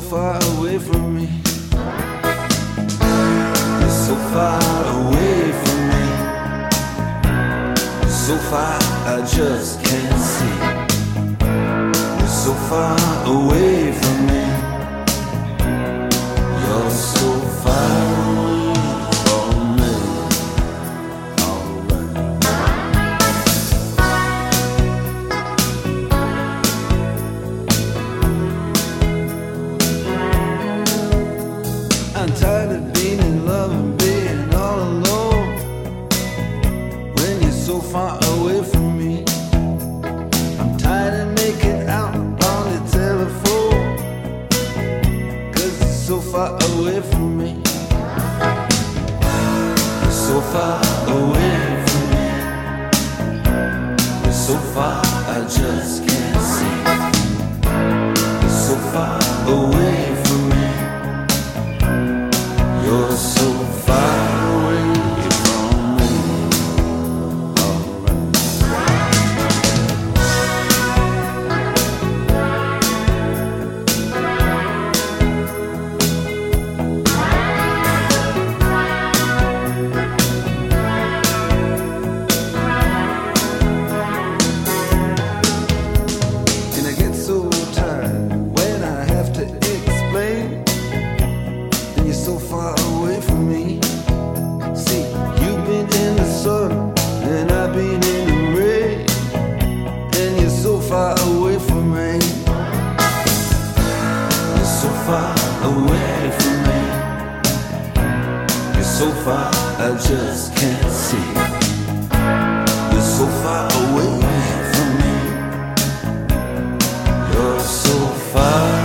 far away from me. You're so far away from me. So far I just can't see. You're so far away from me. You're so far away from me. I'm tired of being in love and being all alone when you're so far away from me. I'm tired of making out on the telephone 'cause you're so far away from me. You're so far away from me. You're so far I just can't see. You're so far away from me. You're so far away from me. And I get so tired when I have to explain. And you're so far away from me. See, you've been in the sun and I've been in the rain, and you're so far away from me. You're so far away from me. You're so far I just can't see. You're so far away from me. You're so far